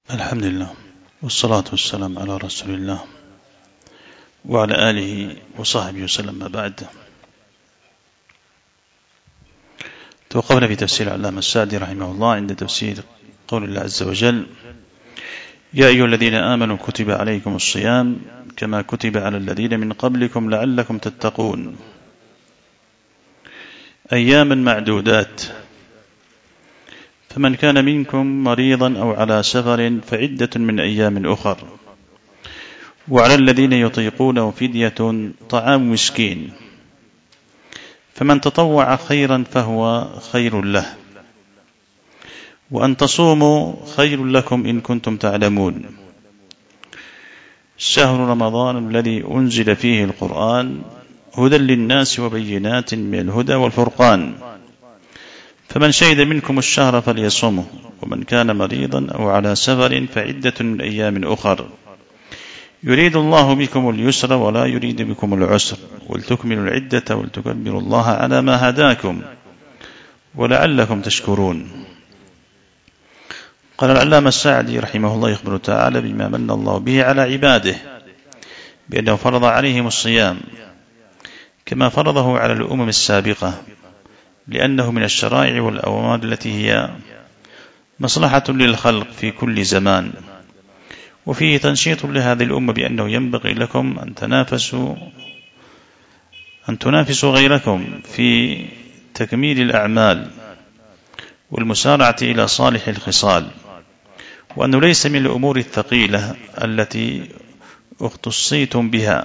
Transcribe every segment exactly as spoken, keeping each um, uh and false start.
الحمد لله والصلاة والسلام على رسول الله وعلى آله وصحبه وسلم. ما بعد، توقفنا في تفسير العلامة السعدي رحمه الله عند تفسير قول الله عز وجل: يا أيها الذين آمنوا كتب عليكم الصيام كما كتب على الذين من قبلكم لعلكم تتقون، أياما معدودات، فمن كان منكم مريضا أو على سفر فعدة من أيام أخر، وعلى الذين يطيقونه فدية طعام مسكين، فمن تطوع خيرا فهو خير له، وأن تصوموا خير لكم إن كنتم تعلمون. شهر رمضان الذي أنزل فيه القرآن هدى للناس وبينات من الهدى والفرقان، فمن شهد منكم الشهر فليصمه، ومن كان مريضا أو على سفر فعدة من أيام أخر، يريد الله بكم اليسر ولا يريد بكم العسر، ولتكملوا العدة ولتكبروا الله على ما هداكم ولعلكم تشكرون. قال العلامة السعدي رحمه الله يخبر تعالى بما من الله به على عباده بأنه فرض عليهم الصيام كما فرضه على الأمم السابقة، لأنه من الشرائع والأوامر التي هي مصلحة للخلق في كل زمان، وفيه تنشيط لهذه الأمة بأنه ينبغي لكم أن تنافسوا أن تنافسوا غيركم في تكميل الأعمال والمسارعة إلى صالح الخصال، وأنه ليس من الأمور الثقيلة التي اختصيتم بها.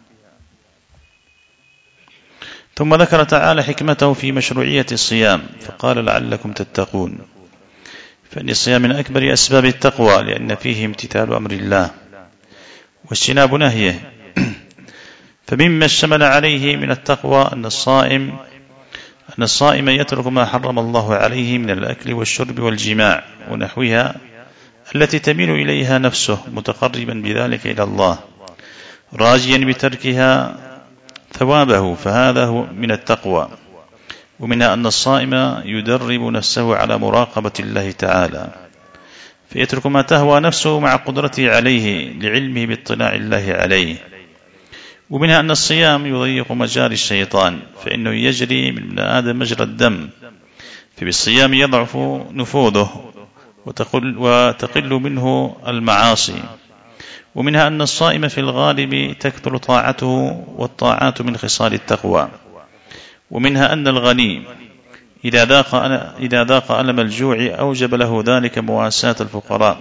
ثم ذكر تعالى حكمته في مشروعية الصيام فقال: لعلكم تتقون، فإن الصيام من أكبر أسباب التقوى، لأن فيه امتثال أمر الله واجتناب نهيه. فمما اشتمل عليه من التقوى أن الصائم أن الصائم يترك ما حرم الله عليه من الأكل والشرب والجماع ونحوها التي تميل إليها نفسه، متقربا بذلك إلى الله راجيا بتركها ثوابه، فهذا هو من التقوى. ومنها أن الصائم يدرب نفسه على مراقبة الله تعالى، فيترك ما تهوى نفسه مع قدرته عليه لعلمه باطلاع الله عليه. ومنها أن الصيام يضيق مجاري الشيطان، فإنه يجري من ابن آدم مجرى الدم، فبالصيام يضعف نفوذه وتقل, وتقل منه المعاصي. ومنها أن الصائم في الغالب تكثر طاعته، والطاعات من خصال التقوى. ومنها أن الغني إذا ذاق إذا ذاق ألم الجوع أوجب له ذلك مواساة الفقراء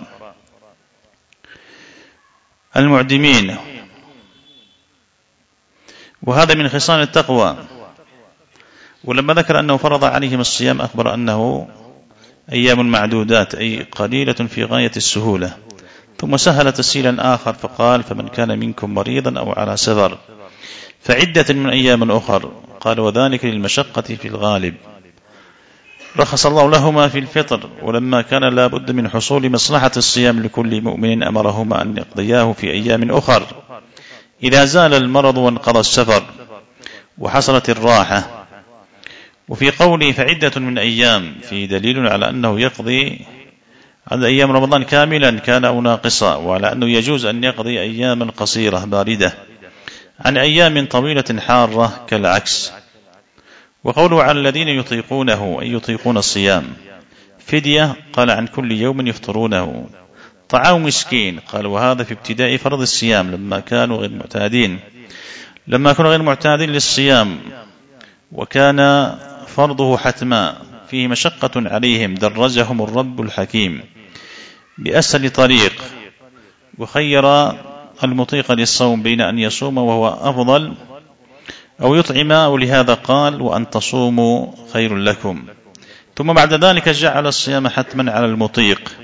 المعدمين، وهذا من خصال التقوى. ولما ذكر أنه فرض عليهم الصيام أخبر أنه أيام معدودات، أي قليلة في غاية السهولة. ثم سهل تسهيلا آخر فقال: فمن كان منكم مريضا أو على سفر فعدة من أيام أخر، قال: وذلك للمشقة في الغالب، رخص الله لهما في الفطر. ولما كان لا بد من حصول مصلحة الصيام لكل مؤمن أمرهما أن يقضياه في أيام أخر إذا زال المرض وانقضى السفر وحصلت الراحة. وفي قوله فعدة من أيام في دليل على أنه يقضي عن أيام رمضان كاملا كان أو ناقصا، وعلى أنه يجوز أن يقضي أياما قصيرة باردة عن أيام طويلة حارة كالعكس. وقوله على الذين يطيقونه أي يطيقون الصيام فدية، قال عن كل يوم يفطرونه. طعام مسكين، قال وهذا في ابتداء فرض الصيام لما كانوا غير معتادين لما كانوا غير معتادين للصيام، وكان فرضه حتما فيه مشقة عليهم، درجهم الرب الحكيم بأسهل طريق، وخير المطيق للصوم بين أن يصوم وهو أفضل أو يطعم، ولهذا قال: وأن تصوموا خير لكم. ثم بعد ذلك جعل الصيام حتما على المطيق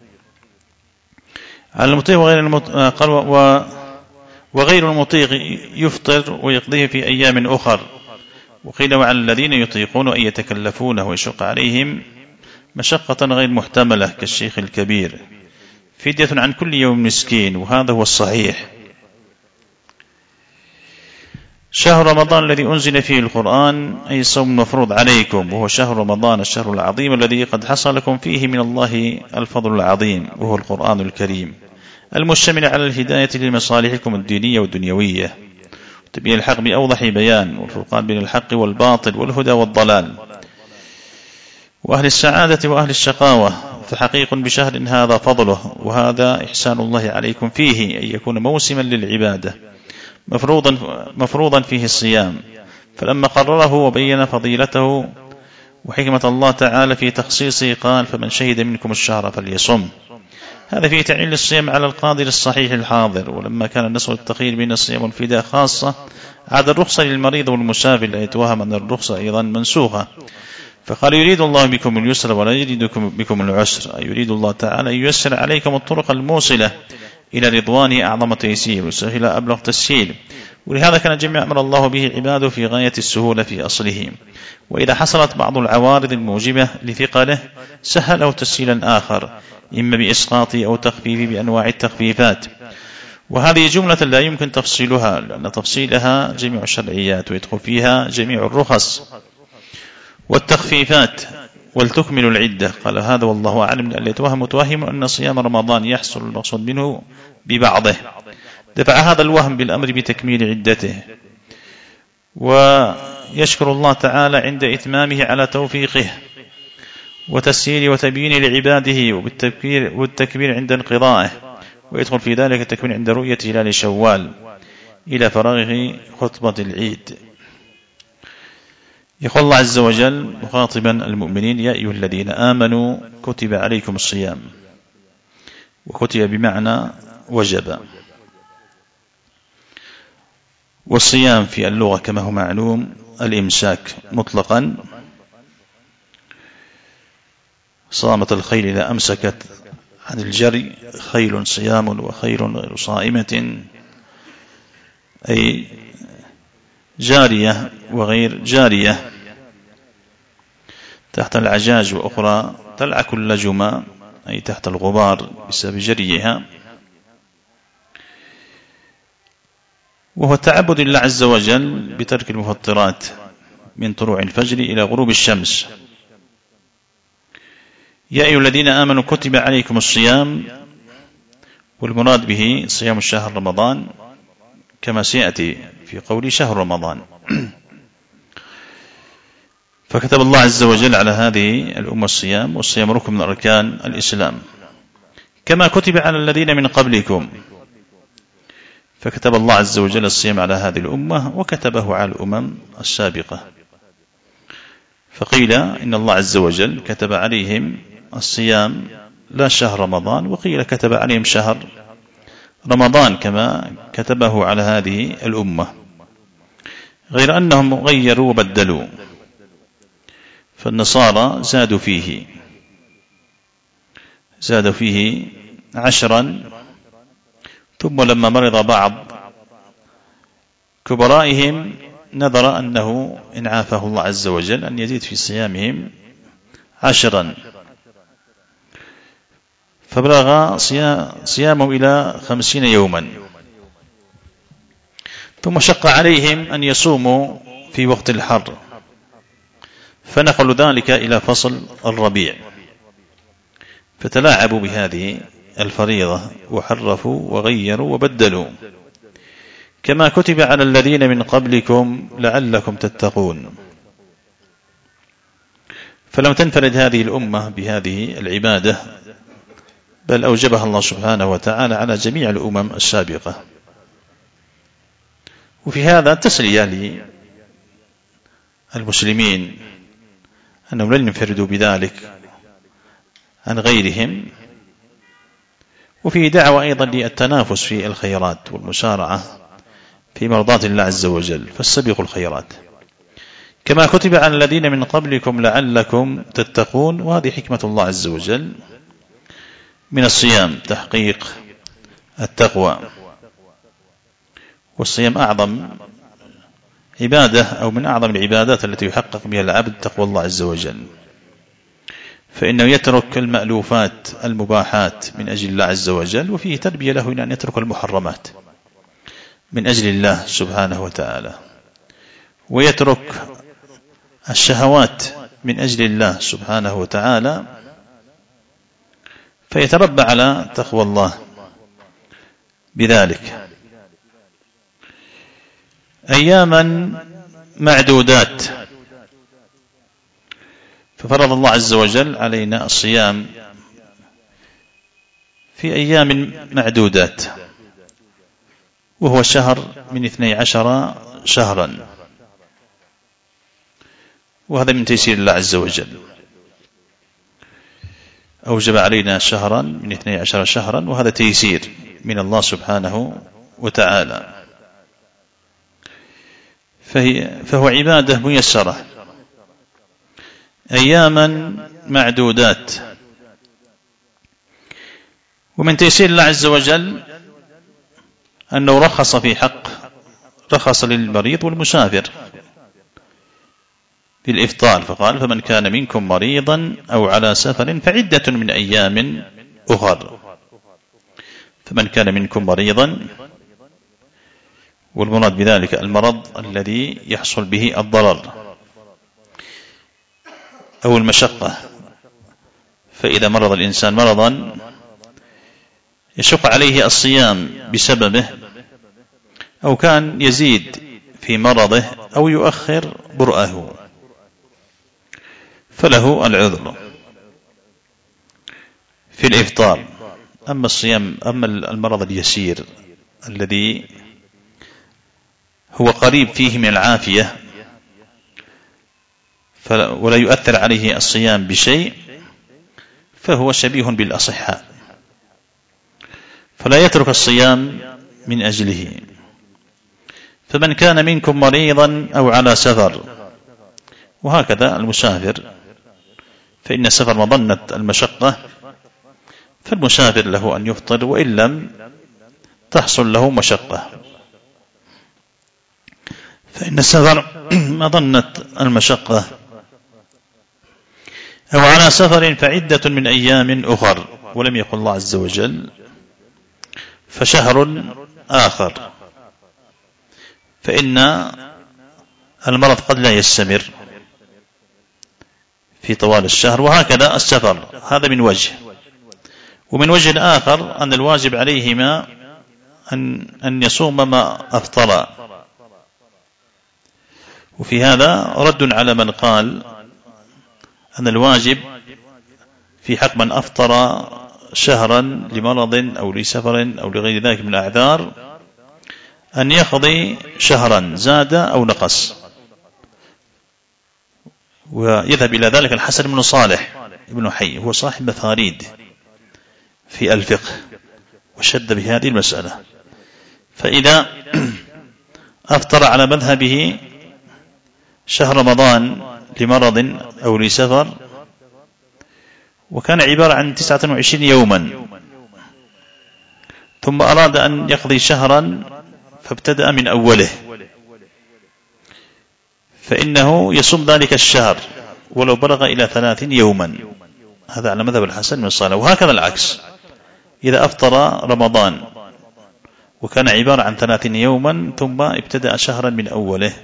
على المطيق وغير المطيق، قال وغير المطيق يفطر ويقضيه في أيام أخر. وقيل: وعلى الذين يطيقون أن يتكلفونه ويشق عليهم مشقة غير محتملة كالشيخ الكبير فدية عن كل يوم مسكين، وهذا هو الصحيح. شهر رمضان الذي أنزل فيه القرآن أي صوم مفروض عليكم، وهو شهر رمضان الشهر العظيم الذي قد حصل لكم فيه من الله الفضل العظيم، وهو القرآن الكريم المشتمل على الهداية لمصالحكم الدينية والدنيوية، تبين الحق بأوضح بيان، والفرقان بين الحق والباطل والهدى والضلال، وأهل السعادة وأهل الشقاوة. فحقيق بشهر هذا فضله، وهذا إحسان الله عليكم فيه أن يكون موسما للعبادة مفروضا, مفروضا فيه الصيام. فلما قرره وبين فضيلته وحكمة الله تعالى في تخصيصه قال: فمن شهد منكم الشهر فليصم. هذا فيه تعليل الصيام على القادر الصحيح الحاضر. ولما كان النص والتخيير بين الصيام والفداء خاصة، عاد الرخصة للمريض والمسافر، لا يتوهم أن الرخصة أيضا منسوخة، فقال: يريد الله بكم اليسر ولا يريد بكم العسر، أي يريد الله تعالى أن ييسر عليكم الطرق الموصلة إلى رضوانه أعظم تيسير وسهل أبلغ تسهيل. ولهذا كان جميع أمر الله به عباده في غاية السهولة في أصله، وإذا حصلت بعض العوارض الموجبة لثقله سهله تسهيلا آخر، إما بإسقاط أو تخفيف بأنواع التخفيفات. وهذه جملة لا يمكن تفصيلها، لأن تفصيلها جميع الشرعيات، ويدخل فيها جميع الرخص والتخفيفات. ولتكملوا العدة. قال: هذا والله أعلم، لأن يتوهم متوهم أن صيام رمضان يحصل المقصود منه ببعضه، دفع هذا الوهم بالأمر بتكميل عدته. ويشكر الله تعالى عند إتمامه على توفيقه وتسهيل وتبيين لعباده، وبالتكبير والتكبير عند انقضائه، ويدخل في ذلك التكبير عند رؤية هلال شوال إلى فراغه خطبة العيد. يقول الله عز وجل مخاطبا المؤمنين: يا أيها الذين آمنوا كتب عليكم الصيام. وكتب بمعنى وجب. والصيام في اللغة كما هو معلوم الإمساك مطلقا. صامت الخيل إذا أمسكت عن الجري، خيل صيام وخيل غير صائمة، أي جارية وغير جارية، تحت العجاج، وأخرى تلعك اللجمة أي تحت الغبار بسبب جريها. وهو التعبد لله عز وجل بترك المفطرات من طلوع الفجر إلى غروب الشمس. يا أيها الذين آمنوا كتب عليكم الصيام، والمراد به صيام الشهر رمضان كما سيأتي في قول شهر رمضان. فكتب الله عز وجل على هذه الأمة الصيام، والصيام ركن من أركان الإسلام، كما كتب على الذين من قبلكم. فكتب الله عز وجل الصيام على هذه الأمة، وكتبه على الأمم السابقة. فقيل إن الله عز وجل كتب عليهم الصيام لا شهر رمضان، وقيل كتب عليهم شهر رمضان كما كتبه على هذه الأمة، غير أنهم غيروا وبدلوا. فالنصارى زادوا فيه زادوا فيه عشرا، ثم لما مرض بعض كبرائهم نظر أنه إن عافاه الله عز وجل أن يزيد في صيامهم عشرا، فبلغ صيامه إلى خمسين يوما، ثم شق عليهم أن يصوموا في وقت الحر، فنقلوا ذلك إلى فصل الربيع، فتلاعبوا بهذه الفريضة وحرفوا وغيروا وبدلوا، كما كتب على الذين من قبلكم لعلكم تتقون. فلم تنفرد هذه الأمة بهذه العبادة، بل أوجبها الله سبحانه وتعالى على جميع الأمم السابقة. وفي هذا تسلية للمسلمين أنهم لن ينفردوا بذلك عن غيرهم، وفي دعوة أيضا للتنافس في الخيرات والمسارعة في مرضاة الله عز وجل، فاستبقوا الخيرات كما كتب على الذين من قبلكم لعلكم تتقون. وهذه حكمة الله عز وجل من الصيام تحقيق التقوى. والصيام أعظم عبادة أو من أعظم العبادات التي يحقق بها العبد تقوى الله عز وجل، فإنه يترك المألوفات المباحات من أجل الله عز وجل، وفيه تربية له إلى أن يترك المحرمات من أجل الله سبحانه وتعالى. ويترك الشهوات من أجل الله سبحانه وتعالى، فيتربى على تقوى الله بذلك. أياما معدودات، ففرض الله عز وجل علينا الصيام في أيام معدودات، وهو شهر من اثني عشر شهرا، وهذا من تيسير الله عز وجل. أوجب علينا شهرا من اثني عشر شهرا، وهذا تيسير من الله سبحانه وتعالى، فهي فهو عبادة ميسرة. أياما معدودات، ومن تيسير الله عز وجل أنه رخص في حق رخص للمريض والمسافر في الإفطار، فقال: فمن كان منكم مريضا أو على سفر فعدة من أيام أخر. فمن كان منكم مريضا، والمراد بذلك المرض الذي يحصل به الضرر أو المشقة، فإذا مرض الإنسان مرضا يشق عليه الصيام بسببه، أو كان يزيد في مرضه أو يؤخر برأه، فله العذر في الإفطار. أما الصيام أما المرض اليسير الذي هو قريب فيه من العافية ولا يؤثر عليه الصيام بشيء، فهو شبيه بالأصحاء، فلا يترك الصيام من أجله. فمن كان منكم مريضا أو على سفر، وهكذا المسافر، فإن السفر مظنة المشقة، فالمسافر له أن يفطر وإن لم تحصل له مشقة، فإن السفر مظنة المشقة. أو على سفر فعدة من أيام أخر، ولم يقل الله عز وجل فشهر آخر، فإن المرض قد لا يستمر في طوال الشهر، وهكذا السفر. هذا من وجه. ومن وجه آخر أن الواجب عليهما أن, أن يصوم ما أفطر، وفي هذا رد على من قال أن الواجب في حق من أفطر شهرا لمرض أو لسفر أو لغير ذلك من الأعذار أن يقضي شهرا زاد أو نقص. ويذهب إلى ذلك الحسن بن صالح ابن حي، هو صاحب مفاريد في الفقه، وشد بهذه المسألة. فإذا أفطر على مذهبه شهر رمضان لمرض أو لسفر، وكان عبارة عن تسعة وعشرين يوما، ثم أراد أن يقضي شهرا فابتدأ من أوله، فإنه يصوم ذلك الشهر ولو بلغ إلى ثلاثين يوما. هذا على مذهب الحسن بن صالح. وهكذا العكس، إذا أفطر رمضان وكان عبارة عن ثلاثين يوما ثم ابتدأ شهرا من أوله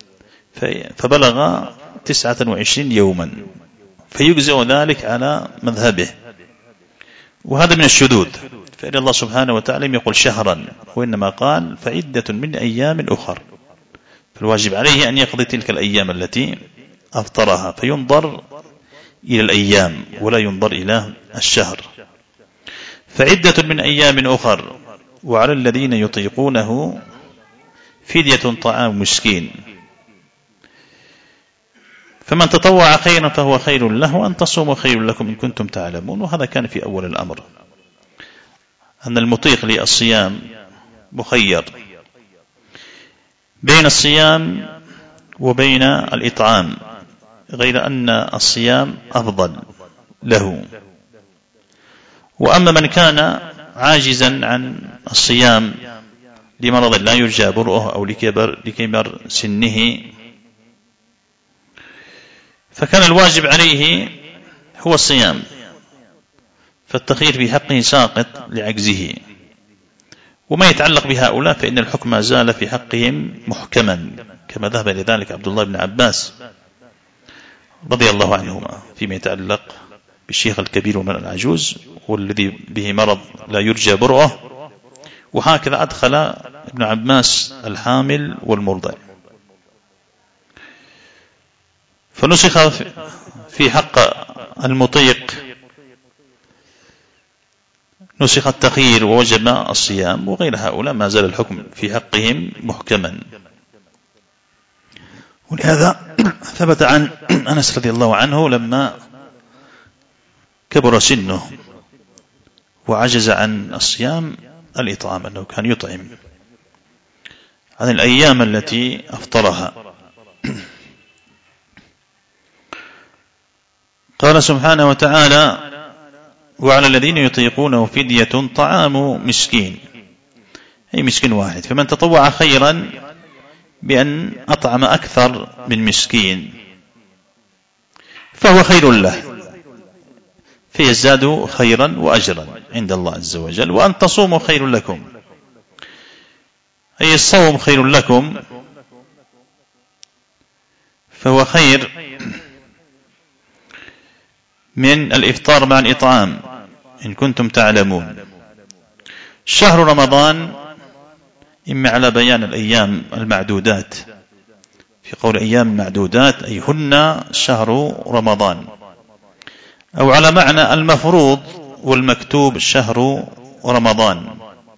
فبلغ تسعة وعشرين يوما، فيجزئ ذلك على مذهبه. وهذا من الشذوذ، فإن الله سبحانه وتعالى لم يقل شهرا، وإنما قال فعدة من أيام أخر، فالواجب عليه أن يقضي تلك الأيام التي أفطرها، فينظر إلى الأيام ولا ينظر إلى الشهر. فعدة من أيام أخر، وعلى الذين يطيقونه فدية طعام مسكين، فمن تطوع خيرا فهو خير له، وأن تصوموا خير لكم إن كنتم تعلمون. وهذا كان في أول الأمر، أن المطيق للصيام مخير بين الصيام وبين الإطعام، غير أن الصيام أفضل له. وأما من كان عاجزا عن الصيام لمرض لا يرجى برؤه أو لكبر, لكبر سنه، فكان الواجب عليه هو الصيام، فالتخيير في حقه ساقط لعجزه. وما يتعلق بهؤلاء فإن الحكم زال في حقهم محكما كما ذهب إلى ذلك عبد الله بن عباس رضي الله عنهما فيما يتعلق بالشيخ الكبير ومن العجوز والذي به مرض لا يرجى برؤه. وهكذا أدخل ابن عباس الحامل والمرضع. فنسخ في حق المطيق نسخ التخيير ووجب الصيام، وغير هؤلاء ما زال الحكم في حقهم محكما. ولهذا ثبت عن أنس رضي الله عنه لما كبر سنه وعجز عن الصيام الإطعام، أنه كان يطعم عن الأيام التي أفطرها. قال سبحانه وتعالى: وعلى الذين يطيقونه فدية طعام مسكين، أي مسكين واحد، فمن تطوع خيرا بأن أطعم أكثر من مسكين فهو خير له، فيزداد خيرا وأجرا عند الله عز وجل. وأن تصوموا خير لكم، أي الصوم خير لكم، فهو خير من الإفطار مع الإطعام إن كنتم تعلمون. شهر رمضان إما على بيان الأيام المعدودات، في قول أيام معدودات أي هن شهر رمضان، أو على معنى المفروض والمكتوب شهر رمضان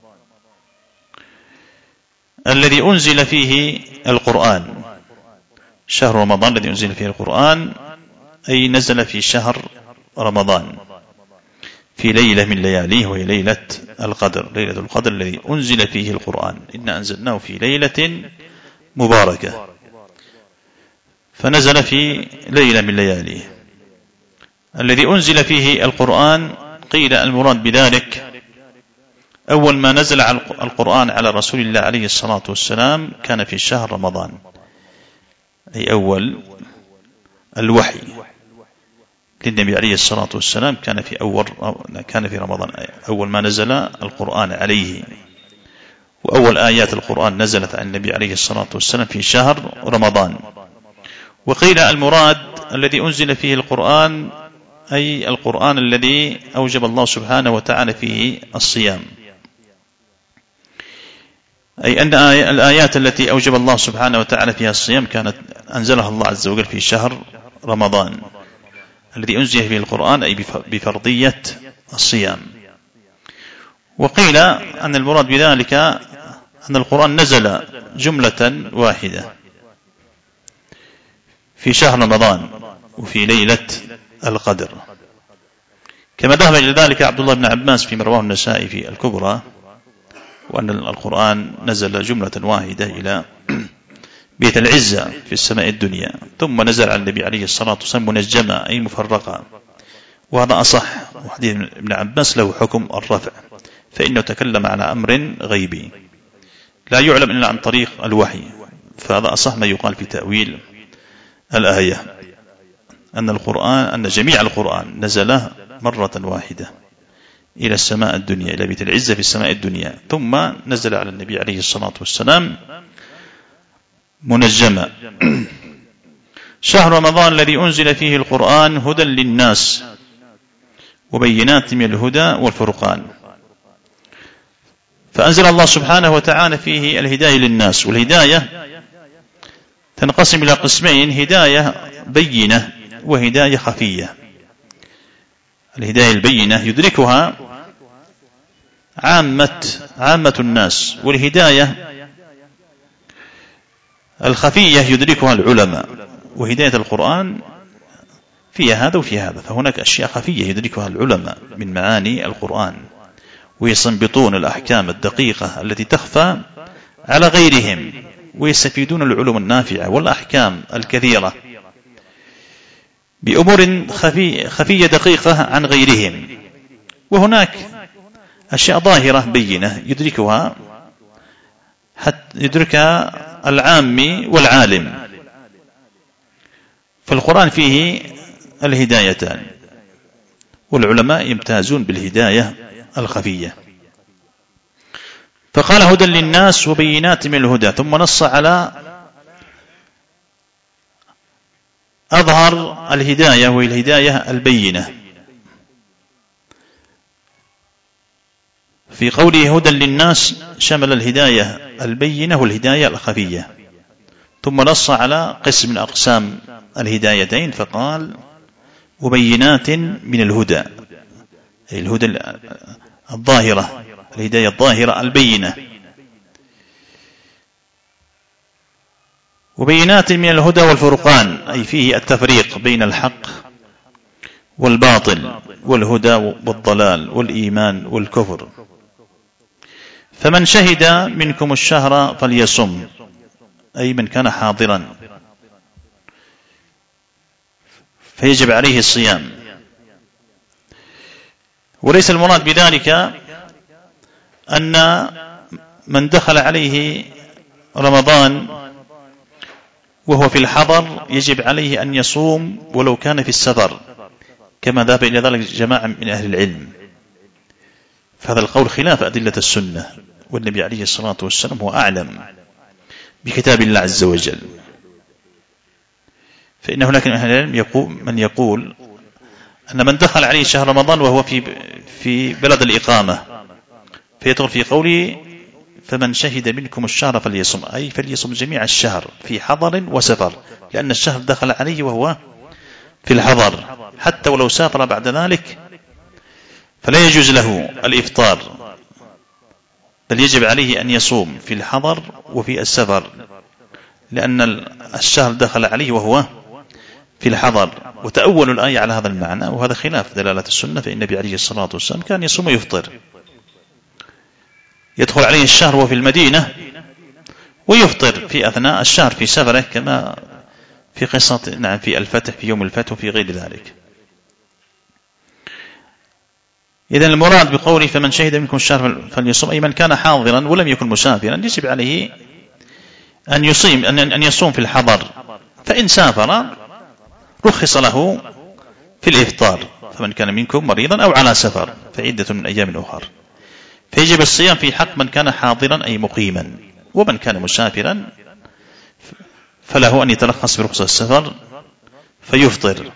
الذي أنزل فيه القرآن. شهر رمضان الذي أنزل فيه القرآن أي نزل في شهر رمضان في ليلة من لياليه، وهي ليلة القدر، ليلة القدر الذي أنزل فيه القرآن. إنا أنزلناه في ليلة مباركة، فنزل في ليلة من لياليه الذي أنزل فيه القرآن. قيل المراد بذلك أول ما نزل القرآن على رسول الله عليه الصلاة والسلام كان في شهر رمضان، أي أول الوحي للنبي عليه الصلاة والسلام كان في أول كان في رمضان، أول ما نزل القرآن عليه، وأول آيات القرآن نزلت عن النبي عليه الصلاة والسلام في شهر رمضان. وقيل المراد الذي أنزل فيه القرآن أي القرآن الذي أوجب الله سبحانه وتعالى فيه الصيام، أي أن الآيات التي أوجب الله سبحانه وتعالى فيها الصيام كانت أنزلها الله عز وجل في شهر رمضان الذي أنزل فيه القرآن، أي بفرضية الصيام. وقيل أن المراد بذلك أن القرآن نزل جملة واحدة في شهر رمضان وفي ليلة القدر، كما ذهب إلى ذلك عبد الله بن عباس فيما رواه النسائي في الكبرى، وأن القرآن نزل جملة واحدة إلى بيت العزة في السماء الدنيا، ثم نزل على النبي عليه الصلاة والسلام منجمة أي مفرقة، وهذا أصح. وحديث ابن عباس له حكم الرفع، فإنه تكلم على أمر غيبي لا يعلم إلا عن طريق الوحي، فهذا أصح ما يقال في تأويل الآية، أن القرآن أن جميع القرآن نزل مرة واحدة إلى السماء الدنيا، إلى بيت العزة في السماء الدنيا، ثم نزل على النبي عليه الصلاة والسلام منجما. شهر رمضان الذي أنزل فيه القرآن هدى للناس وبينات من الهدى والفرقان، فأنزل الله سبحانه وتعالى فيه الهداية للناس. والهداية تنقسم إلى قسمين: هداية بينة وهداية خفية. الهداية البينة يدركها عامة عامة الناس، والهداية الخفية يدركها العلماء. وهداية القرآن فيها هذا وفي هذا، فهناك أشياء خفية يدركها العلماء من معاني القرآن، ويستنبطون الأحكام الدقيقة التي تخفى على غيرهم، ويستفيدون العلوم النافعة والأحكام الكثيرة بأمور خفية, خفية دقيقة عن غيرهم. وهناك أشياء ظاهرة بينة يدركها حتى يدركها العامي والعالم. فالقرآن فيه الهدايتان، والعلماء يمتازون بالهداية الخفية. فقال هدى للناس وبينات من الهدى، ثم نص على أظهر الهداية وهي الهداية البينة في قوله هدى للناس، شمل الهداية البينة والهداية الخفية، ثم نص على قسم من أقسام الهدايتين فقال وبينات من الهدى، أي الهدى الظاهرة، الهداية الظاهرة البينة. وبينات من الهدى والفرقان، أي فيه التفريق بين الحق والباطل والهدى والضلال والإيمان والكفر. فمن شهد منكم الشهر فليصم، أي من كان حاضرا فيجب عليه الصيام. وليس المراد بذلك أن من دخل عليه رمضان وهو في الحضر يجب عليه أن يصوم ولو كان في السفر، كما ذهب إلى ذلك جماعة من أهل العلم، فهذا القول خلاف أدلة السنة، والنبي عليه الصلاة والسلام هو أعلم بكتاب الله عز وجل. فإن هناك من أهل العلم يقول من يقول أن من دخل عليه شهر رمضان وهو في في بلد الإقامة فيدخل في قوله فمن شهد منكم الشهر فليصم، أي فليصم جميع الشهر في حضر وسفر، لأن الشهر دخل عليه وهو في الحضر، حتى ولو سافر بعد ذلك فلا يجوز له الإفطار، بل يجب عليه أن يصوم في الحضر وفي السفر، لأن الشهر دخل عليه وهو في الحضر. وتأول الآية على هذا المعنى، وهذا خلاف دلالة السنة، فإن النبي عليه الصلاة والسلام كان يصوم ويفطر، يدخل عليه الشهر وفي المدينة ويفطر في أثناء الشهر في سفره، كما في قصة نعم في الفتح، في يوم الفتح وفي غير ذلك. إذن المراد بقوله فمن شهد منكم الشهر فليصوم، أي من كان حاضرا ولم يكن مسافرا يجب عليه أن يصيم أن يصوم في الحضر، فإن سافر رخص له في الإفطار، فمن كان منكم مريضا أو على سفر فعدة من أيام أخر. فيجب الصيام في حق من كان حاضرا أي مقيما، ومن كان مسافرا فله أن يترخص برخصة السفر فيفطر.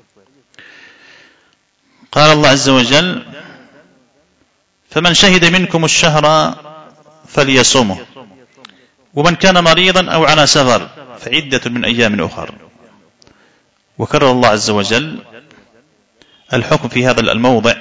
قال الله عز وجل فمن شهد منكم الشهر فليصومه، ومن كان مريضا أو على سفر فعدة من أيام أخر. وكرر الله عز وجل الحكم في هذا الموضع،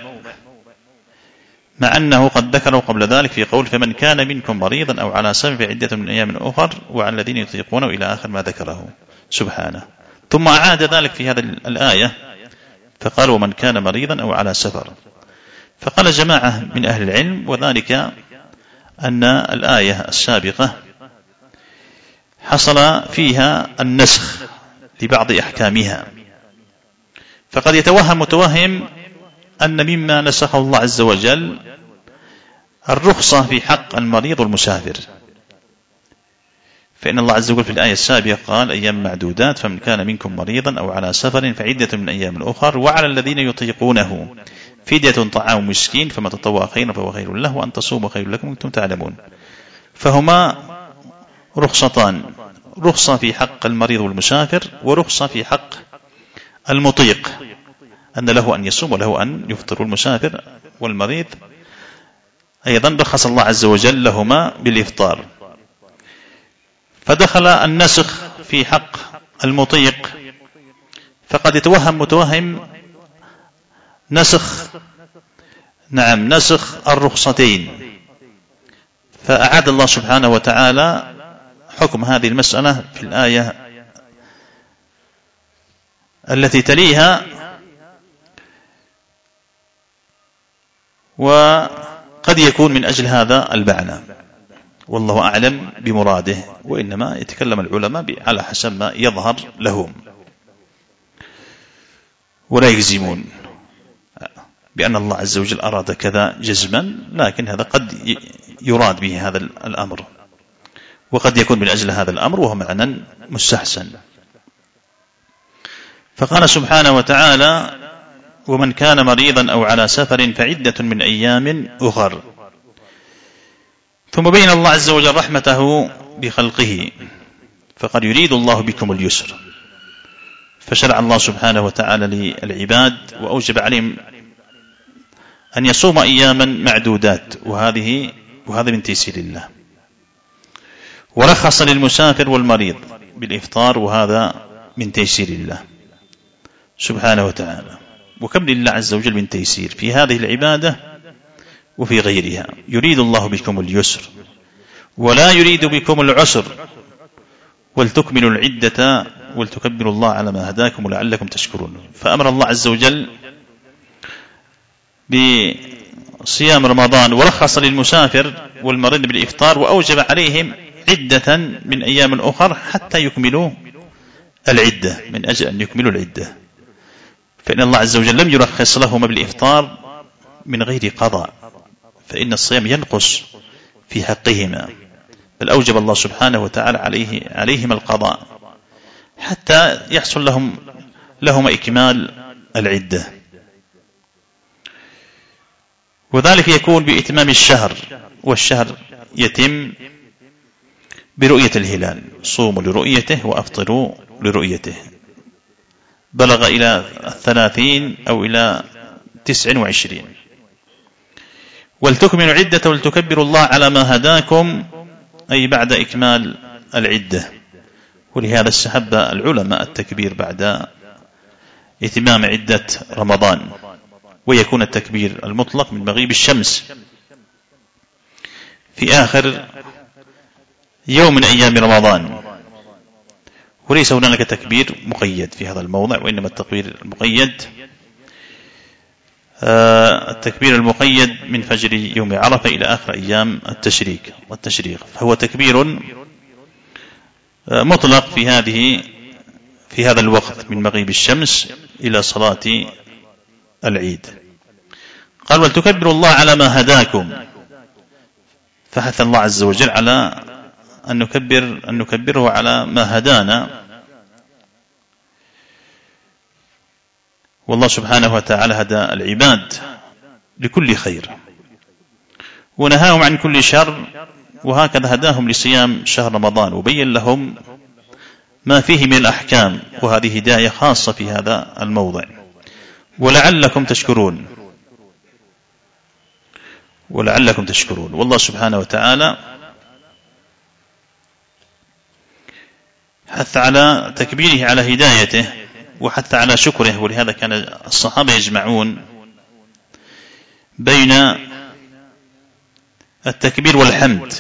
مع أنه قد ذكره قبل ذلك في قول فمن كان منكم مريضا أو على سفر فعدة من أيام أخر، وعلى الذين يطيقونه إلى آخر ما ذكره سبحانه. ثم أعاد ذلك في هذه الآية فقال ومن كان مريضا أو على سفر. فقال جماعة من أهل العلم وذلك أن الآية السابقة حصل فيها النسخ لبعض أحكامها، فقد يتوهم متوهم أن مما نسخه الله عز وجل الرخصة في حق المريض والمسافر، فإن الله عز وجل في الآية السابقة قال أيام معدودات، فمن كان منكم مريضا أو على سفر فعدة من أيام أخر، وعلى الذين يطيقونه فدية طعام مسكين فما تطوع خيرا فهو خير له، وأن تصوموا خير لكم وأنتم تعلمون. فهما رخصتان، رخصة في حق المريض والمسافر، ورخصة في حق المطيق أن له أن يصوم وله أن يفطر. والمسافر والمريض أيضا رخص الله عز وجل لهما بالإفطار. فدخل النسخ في حق المطيق، فقد يتوهم متوهم نسخ نعم نسخ الرخصتين، فأعاد الله سبحانه وتعالى حكم هذه المسألة في الآية التي تليها، وقد يكون من أجل هذا المعنى، والله أعلم بمراده، وإنما يتكلم العلماء على حسب ما يظهر لهم ولا يجزمون بأن الله عز وجل أراد كذا جزما، لكن هذا قد يراد به هذا الأمر، وقد يكون من أجل هذا الأمر وهو معنى مستحسن. فقال سبحانه وتعالى ومن كان مريضا أو على سفر فعدة من أيام أخر. ثم بين الله عز وجل رحمته بخلقه، فقد يريد الله بكم اليسر، فشرع الله سبحانه وتعالى للعباد وأوجب عليهم أن يصوم أياما معدودات، وهذه وهذا من تيسير الله. ورخص للمسافر والمريض بالإفطار، وهذا من تيسير الله سبحانه وتعالى. وكم لله عز وجل من تيسير في هذه العبادة وفي غيرها. يريد الله بكم اليسر ولا يريد بكم العسر ولتكملوا العدة ولتكبروا الله على ما هداكم ولعلكم تشكرون. فأمر الله عز وجل بصيام رمضان، ورخص للمسافر والمريض بالإفطار، وأوجب عليهم عدة من أيام أخر حتى يكملوا العدة، من أجل أن يكملوا العدة. فإن الله عز وجل لم يرخص لهما بالإفطار من غير قضاء، فإن الصيام ينقص في حقهما، بل أوجب الله سبحانه وتعالى عليه عليهما القضاء حتى يحصل لهم لهما إكمال العدة. وذلك يكون بإتمام الشهر، والشهر يتم برؤية الهلال. صوموا لرؤيته وأفطروا لرؤيته. بلغ إلى الثلاثين أو إلى تسع وعشرين. ولتكملوا عدة ولتكبروا الله على ما هداكم، أي بعد إكمال العدة. ولهذا استحب العلماء التكبير بعد إتمام عدة رمضان، ويكون التكبير المطلق من مغيب الشمس في آخر يوم من أيام رمضان، وليس هناك تكبير مقيد في هذا الموضع، وإنما التكبير المقيد التكبير المقيد من فجر يوم عرفة إلى آخر أيام التشريك والتشريق، فهو تكبير مطلق في هذه في هذا الوقت من مغيب الشمس إلى صلاة العيد. قال ولتكبروا الله على ما هداكم، فحث الله عز وجل على أن نكبر أن نكبره على ما هدانا. والله سبحانه وتعالى هدى العباد لكل خير ونهاهم عن كل شر، وهكذا هداهم لصيام شهر رمضان وبين لهم ما فيه من الأحكام، وهذه هداية خاصة في هذا الموضع. ولعلكم تشكرون ولعلكم تشكرون والله سبحانه وتعالى حث على تكبيره على هدايته وحث على شكره. ولهذا كان الصحابة يجمعون بين التكبير والحمد.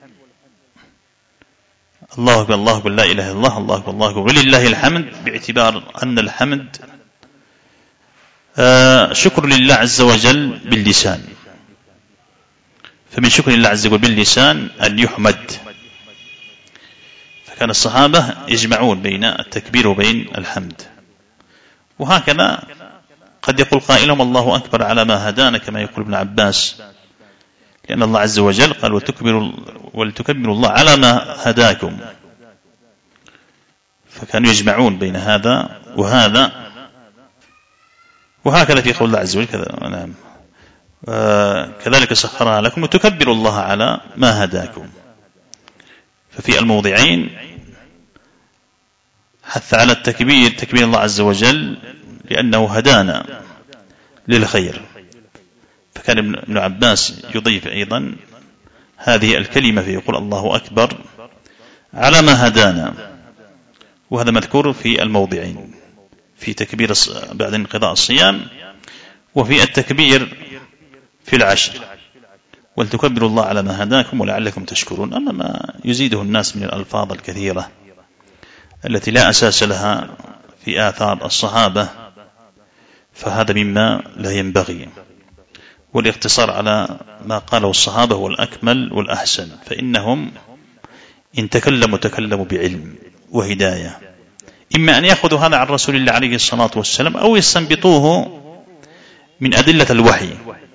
الله أكبر الله أكبر لا إله إلا الله الله أكبر الله أكبر ولله الحمد، باعتبار أن الحمد شكر لله عز وجل باللسان، فمن شكر الله عز وجل باللسان أن يحمد. فكان الصحابة يجمعون بين التكبير وبين الحمد. وهكذا قد يقول قائلهم الله أكبر على ما هدانا، كما يقول ابن عباس، لأن الله عز وجل قال ولتكبروا, ولتكبروا الله على ما هداكم، فكانوا يجمعون بين هذا وهذا. وهكذا في قول الله عز وجل كذا نعم آه كذلك سخرها لكم وتكبروا الله على ما هداكم. ففي الموضعين حث على التكبير، تكبير الله عز وجل لأنه هدانا للخير. فكان ابن عباس يضيف أيضا هذه الكلمة فيقول الله أكبر على ما هدانا، وهذا مذكور في الموضعين، في تكبير بعد انقضاء الصيام وفي التكبير في العشر. ولتكبروا الله على ما هداكم ولعلكم تشكرون. أما ما يزيده الناس من الألفاظ الكثيرة التي لا أساس لها في آثار الصحابة فهذا مما لا ينبغي، والاقتصار على ما قاله الصحابة هو الأكمل والأحسن، فإنهم إن تكلموا تكلموا بعلم وهداية، إما أن يأخذوا هذا عن رسول الله عليه الصلاة والسلام أو يستنبطوه من أدلة الوحي،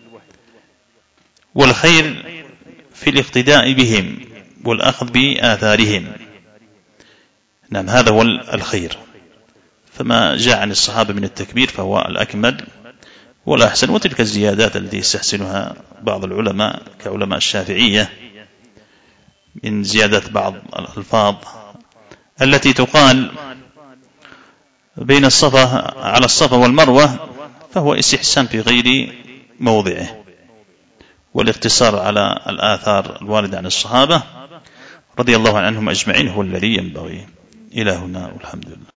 والخير في الاقتداء بهم والأخذ بآثارهم. نعم هذا هو الخير. فما جاء عن الصحابة من التكبير فهو الأكمل والأحسن. وتلك الزيادات التي يستحسنها بعض العلماء كعلماء الشافعية من زيادة بعض الألفاظ التي تقال بين الصفا على الصفا والمروة فهو استحسان في غير موضعه، والاقتصار على الآثار الواردة عن الصحابة رضي الله عنهم أجمعين هو الذي ينبغي. إلى هنا والحمد لله.